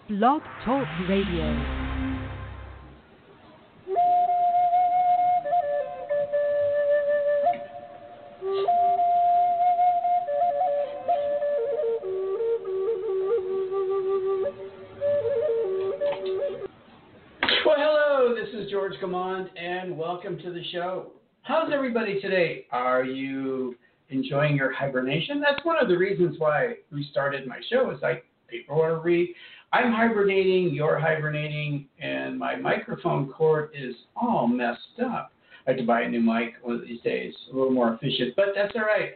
Blog Talk Radio. George Gamond, and welcome to the show. How's everybody today? Are you enjoying your hibernation? That's one of the reasons why we started my show. Is like people are I'm hibernating, you're hibernating, and my microphone cord is all messed up. I have to buy a new mic one of these days, a little more efficient, but that's all right.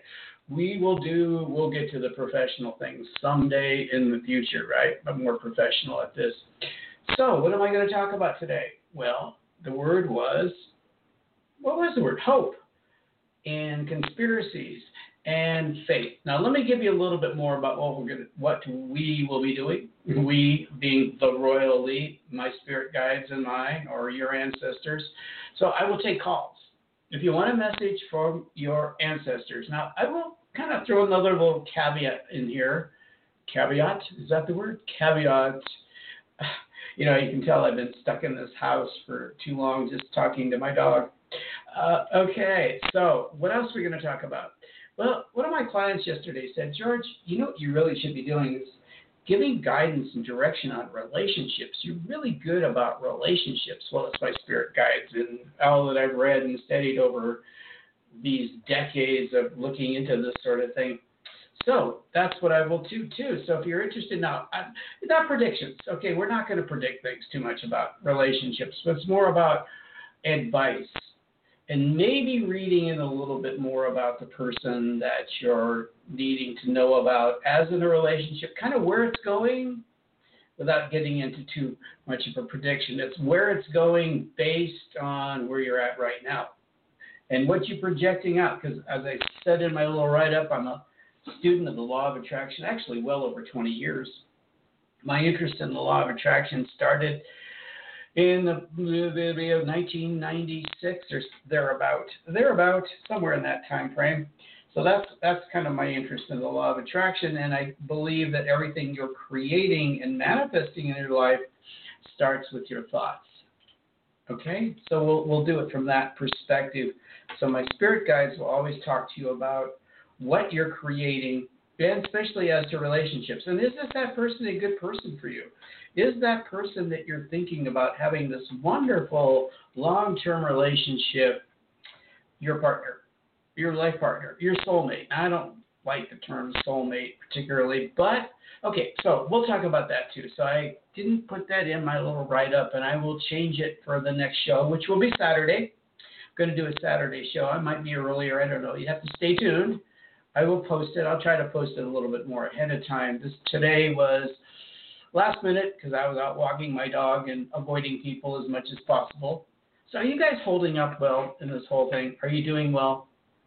We'll get to the professional things someday in the future, right? I'm more professional at this. So what am I going to talk about today? Well, the word was, what was the word? Hope and conspiracies and faith. Now, let me give you a little bit more about what we will be doing. We being the royal elite, my spirit guides and mine, or your ancestors. So I will take calls. If you want a message from your ancestors. Now, I will kind of throw another little caveat in here. Caveat? Is that the word? Caveat. You know, you can tell I've been stuck in this house for too long just talking to my dog. Okay, so what else are we going to talk about? Well, one of my clients yesterday said, George, you know what you really should be doing is giving guidance and direction on relationships. You're really good about relationships. Well, it's my spirit guides and all that I've read and studied over these decades of looking into this sort of thing. So that's what I will do too. So if you're interested now, not predictions. Okay, we're not going to predict things too much about relationships, but it's more about advice and maybe reading in a little bit more about the person that you're needing to know about as in a relationship, kind of where it's going without getting into too much of a prediction. It's where it's going based on where you're at right now and what you're projecting out. Because as I said in my little write-up, I'm a student of the law of attraction, actually well over 20 years. My interest in the law of attraction started in the 1996 or thereabout, somewhere in that time frame. So that's kind of my interest in the law of attraction, and I believe that everything you're creating and manifesting in your life starts with your thoughts. Okay, so we'll do it from that perspective. So my spirit guides will always talk to you about what you're creating, and especially as to relationships. And is that person a good person for you? Is that person that you're thinking about having this wonderful long-term relationship, your partner, your life partner, your soulmate? I don't like the term soulmate particularly, but okay, so we'll talk about that too. So I didn't put that in my little write-up, and I will change it for the next show, which will be Saturday. I'm going to do a Saturday show. I might be earlier. I don't know. You have to stay tuned. I will post it. I'll try to post it a little bit more ahead of time. Today was last minute because I was out walking my dog and avoiding people as much as possible. So are you guys holding up well in this whole thing? Are you doing well?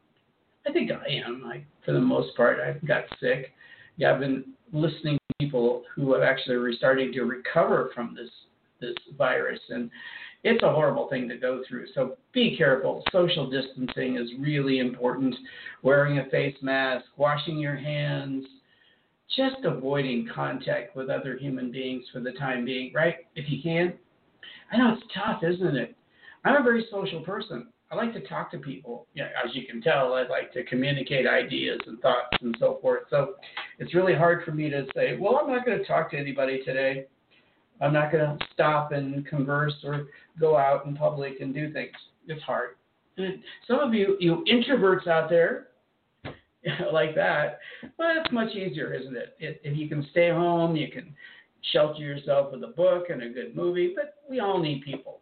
I think I am. For the most part, I got sick. Yeah, I've been listening to people who are actually starting to recover from this virus, and it's a horrible thing to go through. So be careful. Social distancing is really important. Wearing a face mask, washing your hands, just avoiding contact with other human beings for the time being, right? If you can. I know it's tough, isn't it? I'm a very social person. I like to talk to people. Yeah, as you can tell, I like to communicate ideas and thoughts and so forth. So it's really hard for me to say, well, I'm not going to talk to anybody today. I'm not going to stop and converse or go out in public and do things. It's hard. Some of you introverts out there like that, well, it's much easier, isn't it? If you can stay home, you can shelter yourself with a book and a good movie, but we all need people.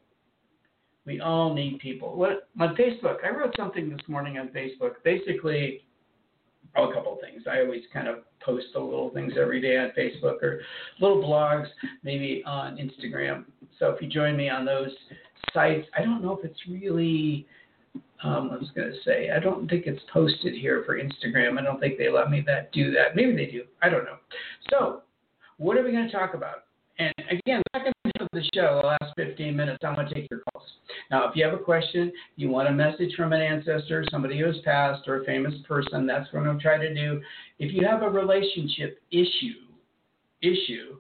We all need people. On Facebook, I wrote something this morning on Facebook. Basically, a couple of things. I always kind of post the little things every day on Facebook or little blogs, maybe on Instagram. So if you join me on those sites, I don't know if it's really, I was going to say, I don't think it's posted here for Instagram. I don't think they let me do that. Maybe they do. I don't know. So what are we going to talk about? And again, the second half of the show, the last 15 minutes, I'm going to take your calls. Now, if you have a question, you want a message from an ancestor, somebody who has passed, or a famous person, that's what I'm going to try to do. If you have a relationship issue,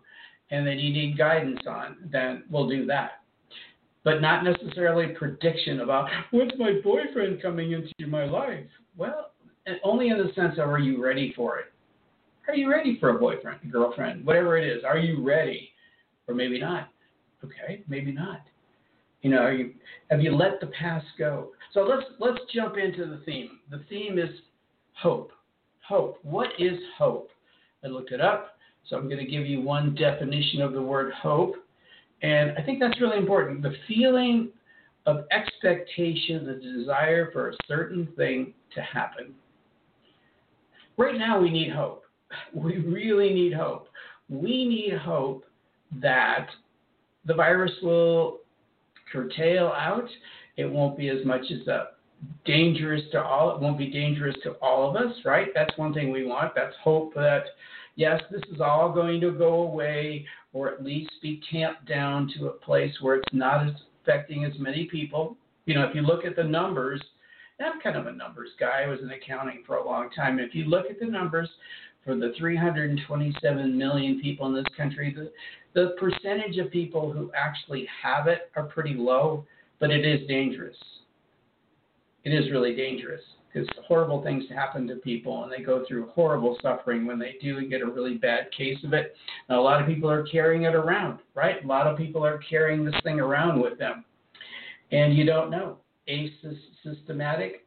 and that you need guidance on, then we'll do that. But not necessarily prediction about when's my boyfriend coming into my life. Well, only in the sense of, are you ready for it? Are you ready for a boyfriend, a girlfriend, whatever it is? Are you ready? Or maybe not. Okay, maybe not. Have you let the past go? So let's jump into the theme. The theme is hope. Hope. What is hope? I looked it up, so I'm going to give you one definition of the word hope. And I think that's really important. The feeling of expectation, the desire for a certain thing to happen. Right now we need hope. We really need hope. We need hope that the virus will curtail out. It won't be as much as dangerous to all. It won't be dangerous to all of us, right? That's one thing we want. That's hope that, yes, this is all going to go away, or at least be tamped down to a place where it's not affecting as many people. If you look at the numbers, and I'm kind of a numbers guy. I was in accounting for a long time. If you look at the numbers for the 327 million people in this country, the percentage of people who actually have it are pretty low, but it is dangerous. It is really dangerous because horrible things happen to people, and they go through horrible suffering when they do get a really bad case of it. Now, a lot of people are carrying it around, right? A lot of people are carrying this thing around with them, and you don't know. Symptomatic,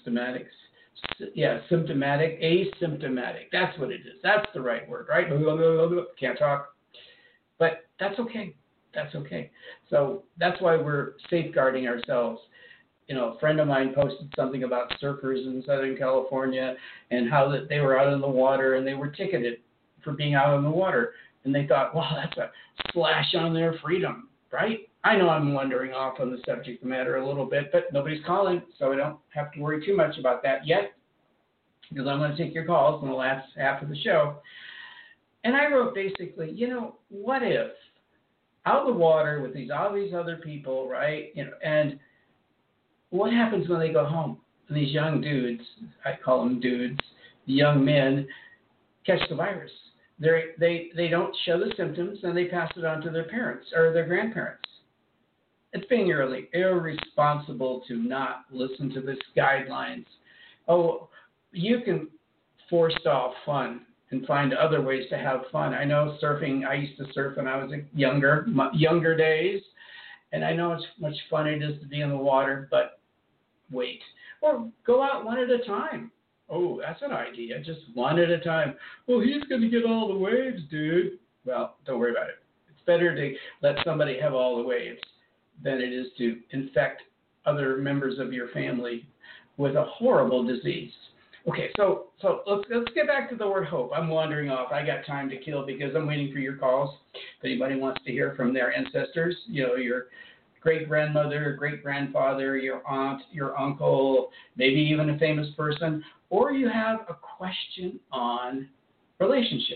asymptomatic. That's what it is. That's the right word, right? Can't talk. But that's okay. That's okay. So that's why we're safeguarding ourselves. A friend of mine posted something about surfers in Southern California and how that they were out in the water and they were ticketed for being out in the water. And they thought, wow, that's a slash on their freedom, right? I know I'm wandering off on the subject matter a little bit, but nobody's calling, so I don't have to worry too much about that yet, because I'm going to take your calls in the last half of the show. And I wrote basically, what if out of the water with all these other people, right? And what happens when they go home? And these young dudes, I call them dudes, the young men, catch the virus. They don't show the symptoms, and they pass it on to their parents or their grandparents. It's being really irresponsible to not listen to these guidelines. Oh, you can forestall fun and find other ways to have fun. I know surfing, I used to surf when I was younger days, and I know it's much fun it is to be in the water, but wait. Or go out one at a time. Oh, that's an idea, just one at a time. Well, he's going to get all the waves, dude. Well, don't worry about it. It's better to let somebody have all the waves than it is to infect other members of your family with a horrible disease. Okay, so let's get back to the word hope. I'm wandering off. I got time to kill because I'm waiting for your calls. If anybody wants to hear from their ancestors, your great-grandmother, great-grandfather, your aunt, your uncle, maybe even a famous person, or you have a question on relationship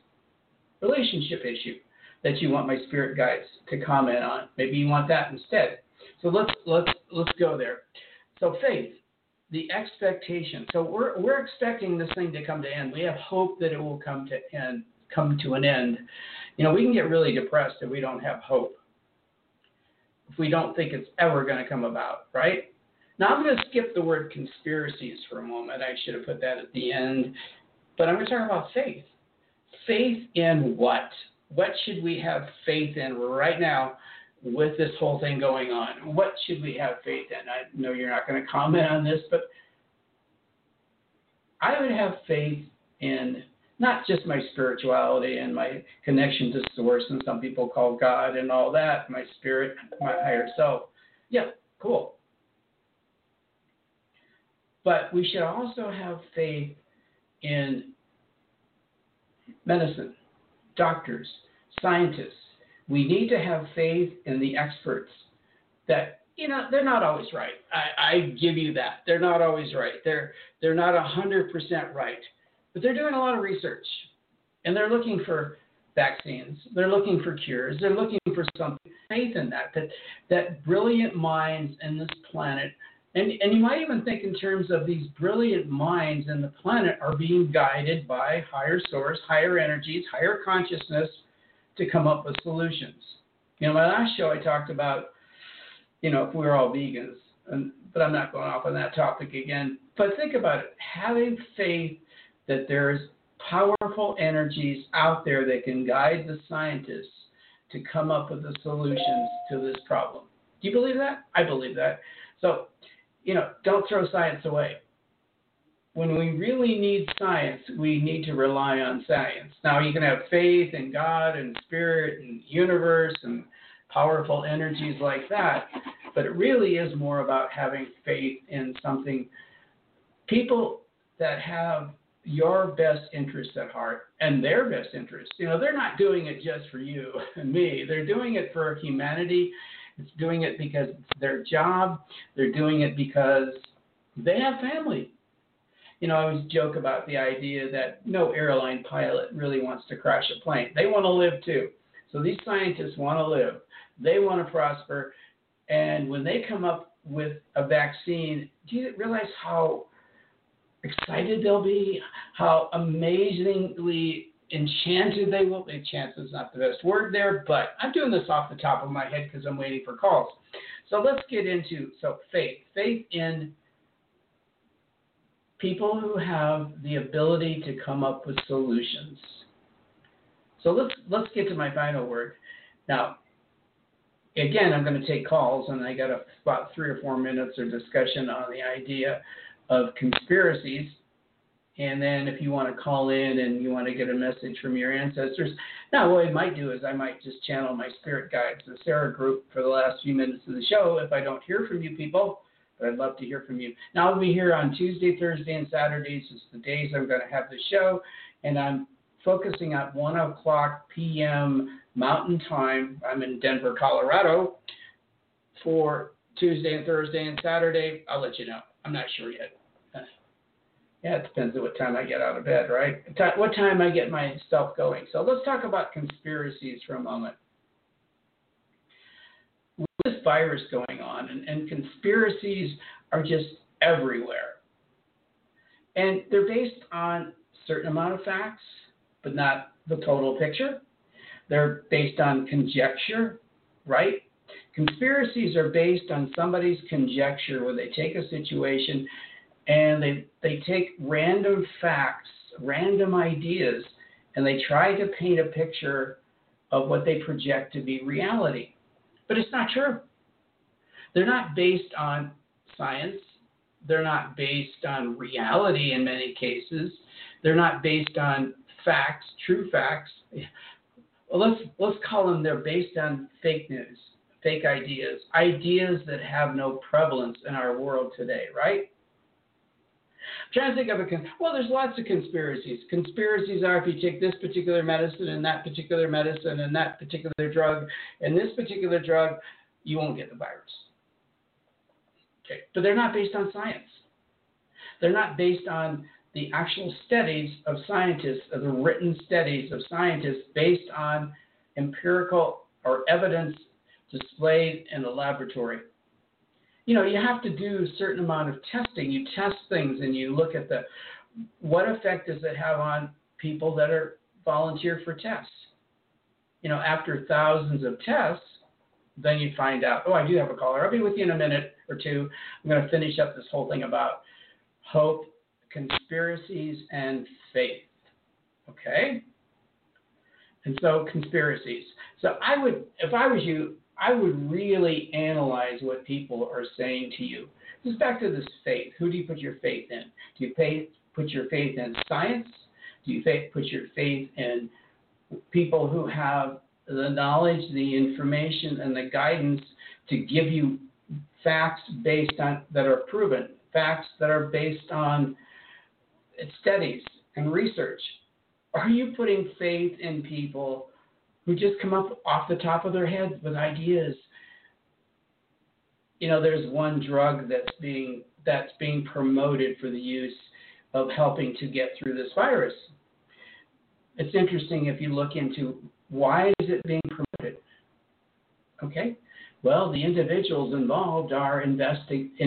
issue that you want my spirit guides to comment on. Maybe you want that instead. So let's go there. So faith, the expectation. So we're expecting this thing to come to end. We have hope that it will come to an end. We can get really depressed if we don't have hope. If we don't think it's ever going to come about, right? Now I'm going to skip the word conspiracies for a moment. I should have put that at the end. But I'm going to talk about faith. Faith in what? What should we have faith in right now with this whole thing going on? What should we have faith in? I know you're not going to comment on this, but I would have faith in not just my spirituality and my connection to source, and some people call God and all that, my spirit, my higher self. Yeah, cool. But we should also have faith in medicine, doctors, scientists. We need to have faith in the experts that, they're not always right. I give you that. They're not always right. They're not 100% right. But they're doing a lot of research, and they're looking for vaccines. They're looking for cures. They're looking for something. Faith in that brilliant minds in this planet. And you might even think in terms of these brilliant minds in the planet are being guided by higher source, higher energies, higher consciousness to come up with solutions. My last show I talked about, if we were all vegans, but I'm not going off on that topic again. But think about it, having faith that there's powerful energies out there that can guide the scientists to come up with the solutions to this problem. Do you believe that? I believe that. So, don't throw science away. When we really need science, we need to rely on science. Now, you can have faith in God and spirit and universe and powerful energies like that, but it really is more about having faith in something. People that have your best interests at heart and their best interests, they're not doing it just for you and me. They're doing it for humanity. It's doing it because it's their job. They're doing it because they have family. I always joke about the idea that no airline pilot really wants to crash a plane. They want to live too. So these scientists want to live. They want to prosper. And when they come up with a vaccine, do you realize how excited they'll be? How amazingly enchanted they will be? Enchanted is not the best word there, but I'm doing this off the top of my head because I'm waiting for calls. So let's get into faith. Faith in people who have the ability to come up with solutions. So let's get to my final word. Now, again, I'm going to take calls, and I got about 3 or 4 minutes of discussion on the idea of conspiracies. And then if you want to call in and you want to get a message from your ancestors, now what I might do is I might just channel my spirit guides, the Sarah group, for the last few minutes of the show if I don't hear from you people. But I'd love to hear from you. Now, I'll be here on Tuesday, Thursday, and Saturdays. It's the days I'm going to have the show. And I'm focusing at 1 o'clock p.m. Mountain Time. I'm in Denver, Colorado, for Tuesday and Thursday and Saturday. I'll let you know. I'm not sure yet. Yeah, it depends on what time I get out of bed, right? What time I get myself going. So let's talk about conspiracies for a moment. With this virus going on, and conspiracies are just everywhere. And they're based on a certain amount of facts, but not the total picture. They're based on conjecture, right? Conspiracies are based on somebody's conjecture, where they take a situation and they take random facts, random ideas, and they try to paint a picture of what they project to be reality. But it's not true. They're not based on science. They're not based on reality in many cases. They're not based on facts, true facts. Well, let's call them, they're based on fake news, fake ideas, ideas that have no prevalence in our world today, right? I'm trying to think of there's lots of conspiracies. Conspiracies are if you take this particular medicine and that particular medicine and that particular drug and this particular drug, you won't get the virus. Okay, but they're not based on science. They're not based on the actual studies of scientists, of the written studies of scientists based on empirical or evidence displayed in the laboratory. You have to do a certain amount of testing. You test things and you look at what effect does it have on people that are volunteer for tests. After thousands of tests, then you find out, I do have a caller. I'll be with you in a minute or two. I'm going to finish up this whole thing about hope, conspiracies, and faith. Okay? And so conspiracies. So if I was you, I would really analyze what people are saying to you. Just back to this faith. Who do you put your faith in? Do you put your faith in science? Do you put your faith in people who have the knowledge, the information, and the guidance to give you facts based on that are proven, facts that are based on studies and research? Are you putting faith in people who just come up off the top of their heads with ideas? There's one drug that's being promoted for the use of helping to get through this virus. It's interesting if you look into why is it being promoted. Okay, well, the individuals involved are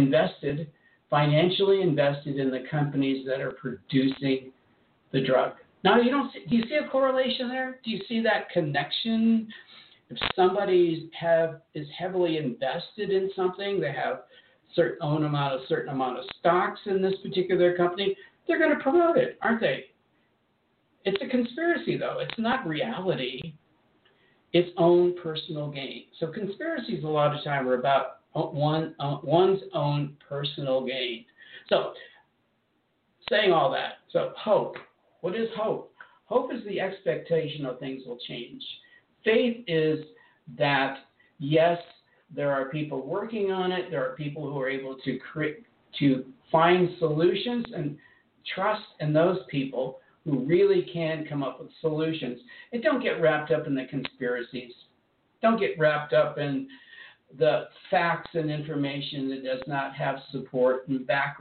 financially invested in the companies that are producing the drug. Now, do you see a correlation there? Do you see that connection? If somebody is heavily invested in something, they have certain amount of stocks in this particular company, they're going to promote it, aren't they? It's a conspiracy, though. It's not reality. Its own personal gain. So conspiracies a lot of time are about one's own personal gain. So saying all that, so hope. What is hope? Hope is the expectation of things will change. Faith is that, yes, there are people working on it. There are people who are able to find solutions, and trust in those people who really can come up with solutions. And don't get wrapped up in the conspiracies. Don't get wrapped up in the facts and information that does not have support and back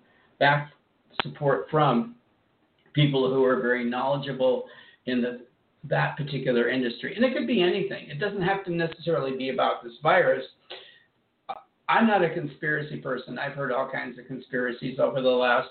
support from people who are very knowledgeable in that particular industry. And it could be anything. It doesn't have to necessarily be about this virus. I'm not a conspiracy person. I've heard all kinds of conspiracies over the last,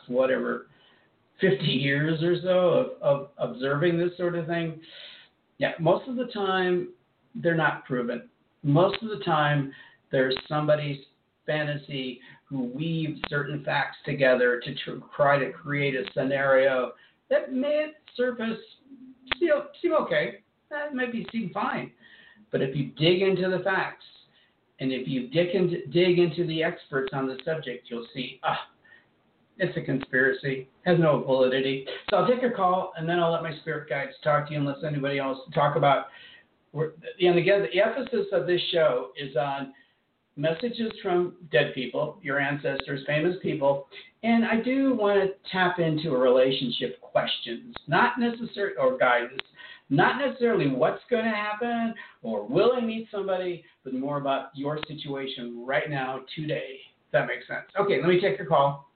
50 years or so of observing this sort of thing. Yeah, most of the time, they're not proven. Most of the time, there's somebody's fantasy who weaves certain facts together to try to create a scenario that may at surface seem okay. That might seem fine. But if you dig into the facts, and if you dig into the experts on the subject, you'll see, it's a conspiracy. It has no validity. So I'll take a call, and then I'll let my spirit guides talk to you unless anybody else talk about. And again, the emphasis of this show is on messages from dead people, your ancestors, famous people. And I do want to tap into a relationship questions, not necessarily, or guidance, not necessarily what's going to happen or will I meet somebody, but more about your situation right now, today, if that makes sense. Okay, let me take your call.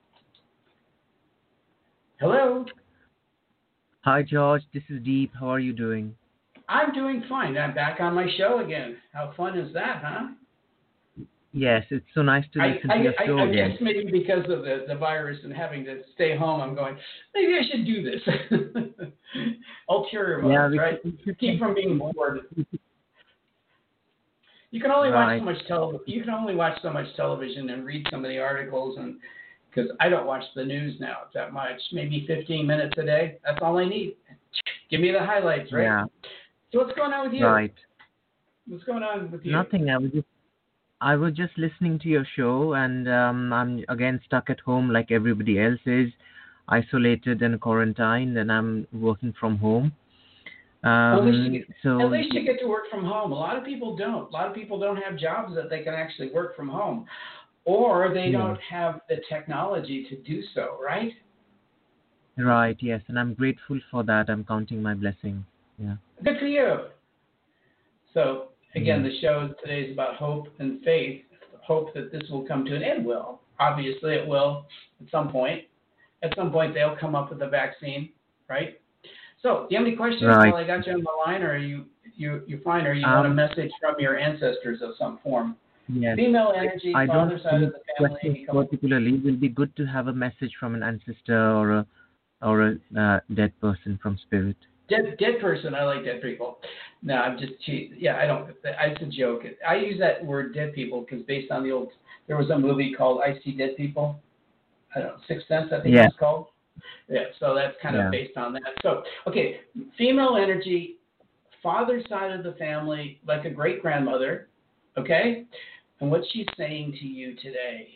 Hello. Hi, George. This is Deep. How are you doing? I'm doing fine. I'm back on my show again. How fun is that, huh? Yes, it's so nice to listen to your show again. I guess maybe because of the virus and having to stay home, I'm going, maybe I should do this. Ulterior motives, right? Keep from being bored. You can only watch so much television. You can only watch so much television and read so many articles, and because I don't watch the news now that much, maybe 15 minutes a day. That's all I need. Give me the highlights, right? Yeah. So what's going on with you? Right. What's going on with you? Nothing. I was just listening to your show, and I'm again stuck at home like everybody else is, isolated and quarantined, and I'm working from home. At least you get to work from home. A lot of people don't. A lot of people don't have jobs that they can actually work from home, or they don't have the technology to do so, right? Right, yes, and I'm grateful for that. I'm counting my blessings. Yeah. Good for you. So, again, the show today is about hope and faith. Hope that this will come to an end. Will. Obviously, it will at some point. At some point, they'll come up with a vaccine, right? So, do you have any questions while I got you on the line, or are you fine, or you want a message from your ancestors of some form? Yes. Female energy, father side of the family. Particularly, it will be good to have a message from an ancestor or a dead person from spirit. Dead person. I like dead people. No, I'm just cheating. Yeah, I don't. It's a joke. I use that word dead people because based on there was a movie called I See Dead People. I don't know, Sixth Sense, I think it's called. Yeah, so that's kind of based on that. So, okay, female energy, father side of the family, like a great grandmother, okay? And what she's saying to you today,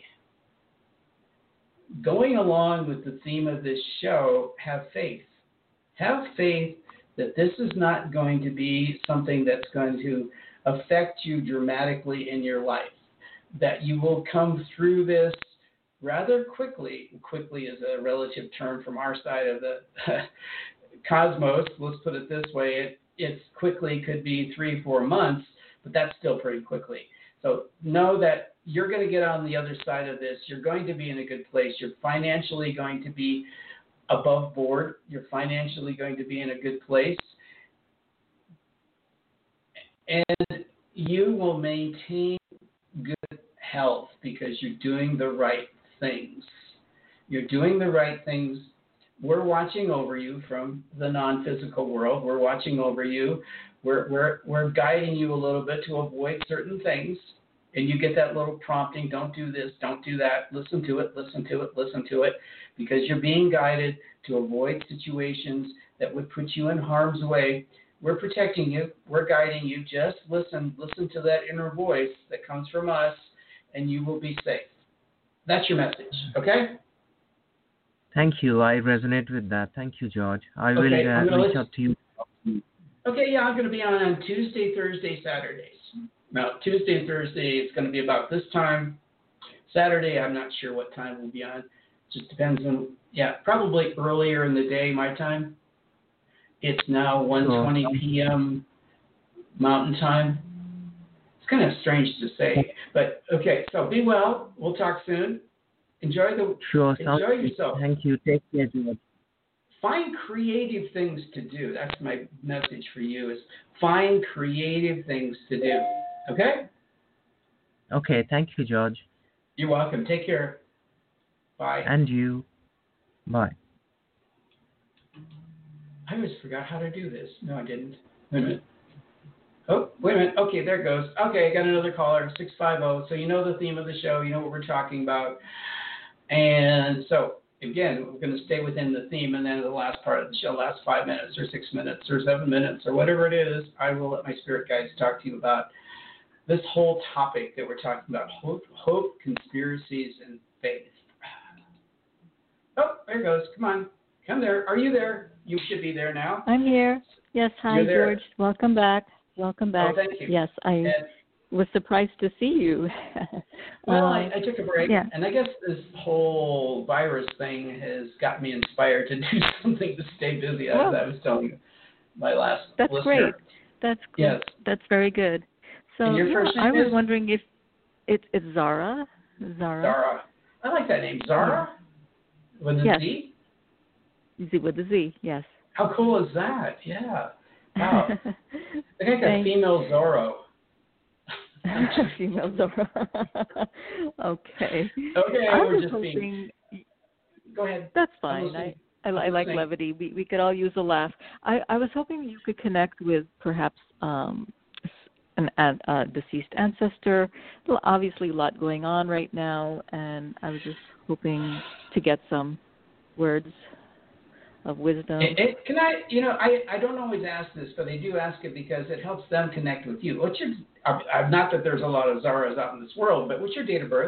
going along with the theme of this show, have faith. Have faith that this is not going to be something that's going to affect you dramatically in your life, that you will come through this rather quickly. Quickly is a relative term from our side of the cosmos. Let's put it this way. It's quickly could be 3-4 months, but that's still pretty quickly. So know that you're going to get on the other side of this. You're going to be in a good place. You're financially going to be above board. You're financially going to be in a good place. And you will maintain good health because you're doing the right things. You're doing the right things we're watching over you from the non-physical world. We're watching over you. We're guiding you a little bit to avoid certain things. And you get that little prompting, don't do this, don't do that, listen to it, listen to it, listen to it, because you're being guided to avoid situations that would put you in harm's way. We're protecting you. We're guiding you. Just listen to that inner voice that comes from us, and you will be safe. That's your message, okay? Thank you. I resonate with that. Thank you, George. I will reach out to you. Okay, yeah, I'm going to be on Tuesday, Thursday, Saturdays. Now, Tuesday and Thursday, it's going to be about this time. Saturday, I'm not sure what time we'll be on. Just depends on, probably earlier in the day, my time. It's now 1:20 p.m. Mountain Time. It's kind of strange to say, but okay. So be well. We'll talk soon. Enjoy yourself. Thank you. Take care, George. Find creative things to do. That's my message for you: is find creative things to do. Okay. Okay. Thank you, George. You're welcome. Take care. Bye. And you. Bye. I always forgot how to do this. No, I didn't. Wait a minute. Oh, wait a minute. Okay, there it goes. Okay, I got another caller, 650. So you know the theme of the show. You know what we're talking about. And so, again, we're going to stay within the theme. And then the last part of the show, last 5 minutes or 6 minutes or 7 minutes or whatever it is, I will let my spirit guides talk to you about this whole topic that we're talking about, hope, conspiracies, and faith. Oh, there it goes. Come on. Come there. Are you there? You should be there now. I'm here. Yes, hi, George. Welcome back. Welcome back. Oh, thank you. Yes, I was surprised to see you. Well, I took a break, and I guess this whole virus thing has got me inspired to do something to stay busy, as I was telling you, my last That's listener. Great. That's great. Yes. That's very good. So and your first name I was wondering if it's Zara. Zara. I like that name. Zara? With a Z? With a Z, yes. How cool is that? Yeah. Wow. I think a female Zorro. Female Zorro. Okay. Okay, I we're was just hoping. Go ahead. That's fine. I like levity. We could all use a laugh. I was hoping you could connect with perhaps a deceased ancestor. Well, obviously, a lot going on right now, and I was just hoping to get some words of wisdom. Can I don't always ask this, but I do ask it because it helps them connect with you. What's your, not that there's a lot of Zaras out in this world, but what's your date of birth?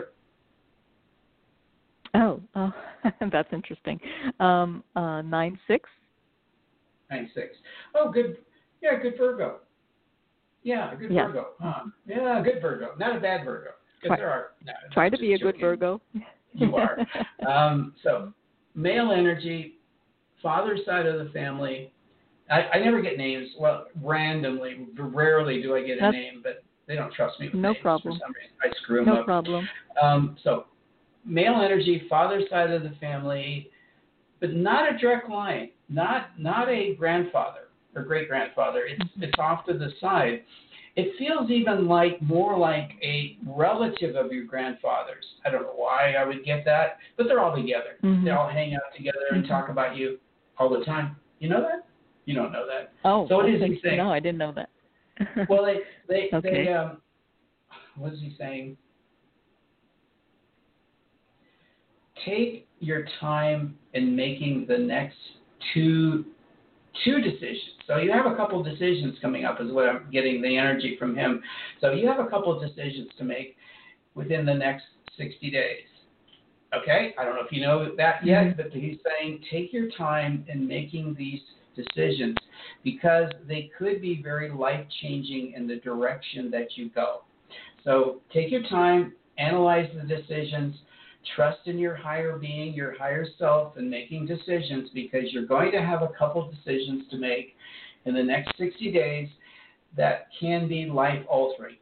Oh, that's interesting. 9/6. 9/6. Oh, good. Yeah, good Virgo. Yeah, good Virgo. Yeah, good Virgo. Not a bad Virgo. Because there are. No, try to be a good Virgo. You are. So, male energy. Father's side of the family, I never get names. Well, randomly, rarely do I get a name, but they don't trust me with names problem. For some reason. I screw them up. No problem. So, male energy, father's side of the family, but not a direct line, not a grandfather or great-grandfather. It's off to the side. It feels even more like a relative of your grandfather's. I don't know why I would get that, but they're all together. Mm-hmm. They all hang out together and talk about you all the time. You know that? You don't know that. Oh, so what is he saying? No, I didn't know that. Well, they what is he saying? Take your time in making the next two decisions. So you have a couple of decisions coming up is what I'm getting the energy from him. So you have a couple of decisions to make within the next 60 days. Okay? I don't know if you know that yet, but he's saying take your time in making these decisions because they could be very life-changing in the direction that you go. So take your time, analyze the decisions, trust in your higher being, your higher self, in making decisions because you're going to have a couple decisions to make in the next 60 days that can be life-altering.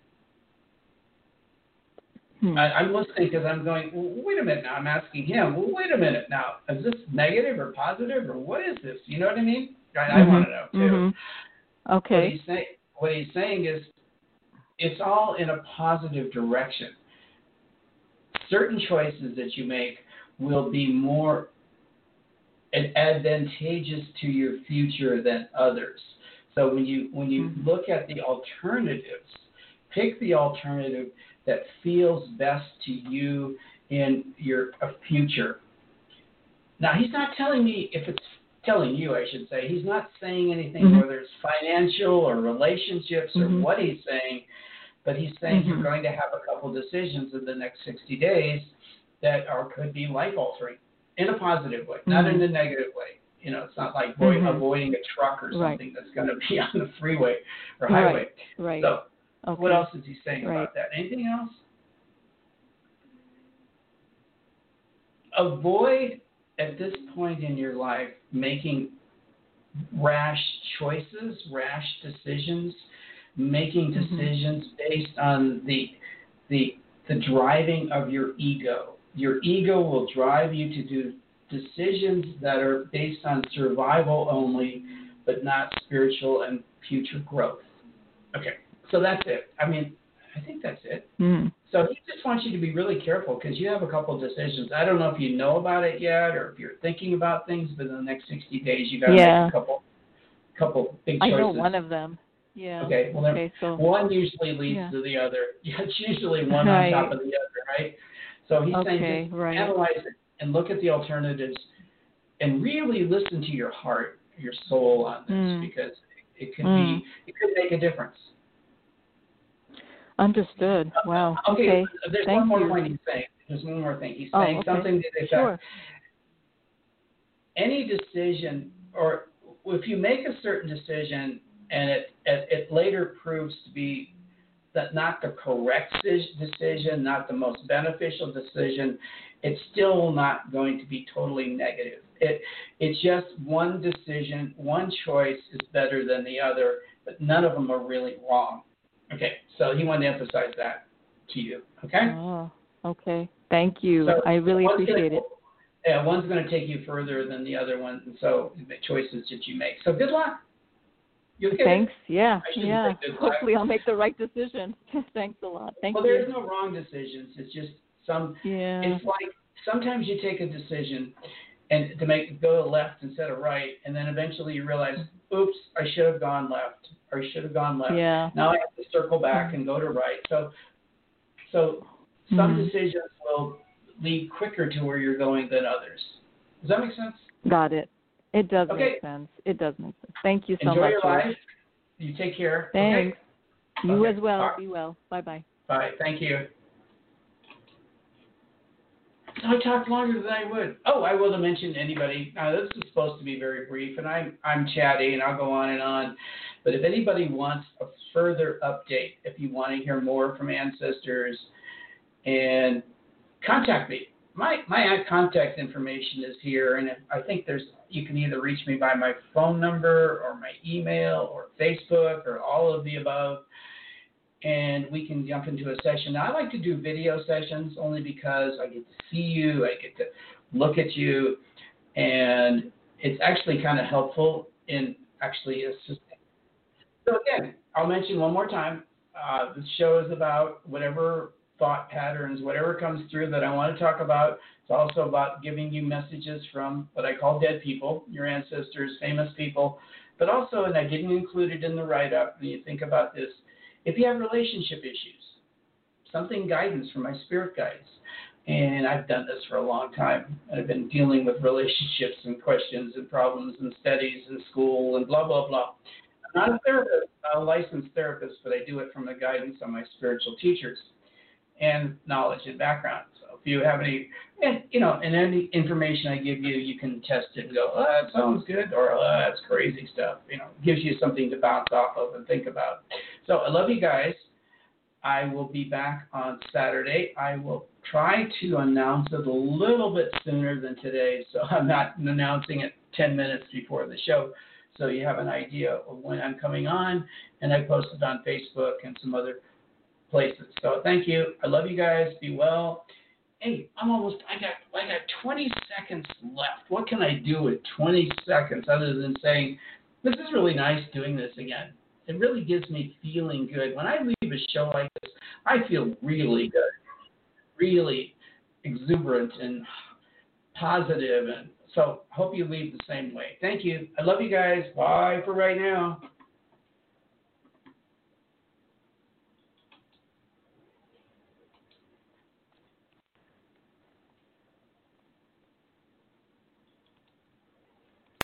I'm listening because I'm going, well, wait a minute now. I'm asking him, well, wait a minute now. Is this negative or positive or what is this? You know what I mean? I want to know, too. Okay. What he's saying is it's all in a positive direction. Certain choices that you make will be more advantageous to your future than others. So when you look at the alternatives, pick the alternative that feels best to you in your future. Now, he's not telling me if it's telling you, I should say. He's not saying anything whether it's financial or relationships or what he's saying, but he's saying you're going to have a couple decisions in the next 60 days that could be life-altering in a positive way, not in a negative way. You know, it's not like avoiding a truck or something that's going to be on the freeway or highway. Right. So what else is he saying about that? Anything else? Avoid, at this point in your life, making rash choices, rash decisions, making decisions based on the driving of your ego. Your ego will drive you to do decisions that are based on survival only, but not spiritual and future growth. Okay, so that's it. I mean, I think that's it. So he just wants you to be really careful because you have a couple decisions. I don't know if you know about it yet or if you're thinking about things, but in the next 60 days you got to make a couple big choices. I know one of them. Yeah. Okay. Well, so one usually leads to the other. It's usually one on top of the other, right? So he's saying just analyze it and look at the alternatives and really listen to your heart, your soul on this because it could make a difference. Understood. Wow. Okay. There's one more point he's saying. There's one more thing. He's saying something to the effect. Any decision, or if you make a certain decision and it later proves to be that not the correct decision, not the most beneficial decision, it's still not going to be totally negative. It's just one decision, one choice is better than the other, but none of them are really wrong. Okay, so he wanted to emphasize that to you, okay? Oh, okay. Thank you. So I really appreciate it. Yeah, one's going to take you further than the other one, and so the choices that you make. So good luck. Thanks. Yeah. Hopefully I'll make the right decision. Thanks a lot. Thank you. Well, there's no wrong decisions. It's just it's like sometimes you take a decision and to go left instead of right, and then eventually you realize, oops, I should have gone left, or I should have gone left. Yeah. Now I have to circle back and go to right. So some decisions will lead quicker to where you're going than others. Does that make sense? Got it. It does make sense. It does make sense. Thank you so much. Enjoy your life. You take care. Thanks. Okay? You as well. Be well. Bye-bye. Bye. Thank you. I talked longer than I would. Oh, I will mention anybody. Now, this is supposed to be very brief, and I'm chatty, and I'll go on and on. But if anybody wants a further update, if you want to hear more from ancestors, and contact me. My contact information is here, and I think you can either reach me by my phone number or my email or Facebook or all of the above, and we can jump into a session. Now, I like to do video sessions only because I get to see you, I get to look at you, and it's actually kind of helpful in actually assisting. So again, I'll mention one more time, this show is about whatever thought patterns, whatever comes through that I want to talk about. It's also about giving you messages from what I call dead people, your ancestors, famous people, but also, and I didn't include it in the write-up, when you think about this, if you have relationship issues, something guidance from my spirit guides. And I've done this for a long time. I've been dealing with relationships and questions and problems and studies and school and blah, blah, blah. I'm not a therapist, not a licensed therapist, but I do it from the guidance of my spiritual teachers and knowledge and background. So if you have any, and any information I give you, you can test it and go, oh, that sounds good, or oh, that's crazy stuff. Gives you something to bounce off of and think about. So I love you guys. I will be back on Saturday. I will try to announce it a little bit sooner than today, so I'm not announcing it 10 minutes before the show, so you have an idea of when I'm coming on, and I post it on Facebook and some other places. So thank you. I love you guys. Be well. Hey, I got 20 seconds left. What can I do with 20 seconds other than saying, this is really nice doing this again. It really gives me feeling good. When I leave a show like this, I feel really good, really exuberant and positive and So hope you leave the same way. Thank you. I love you guys. Bye for right now.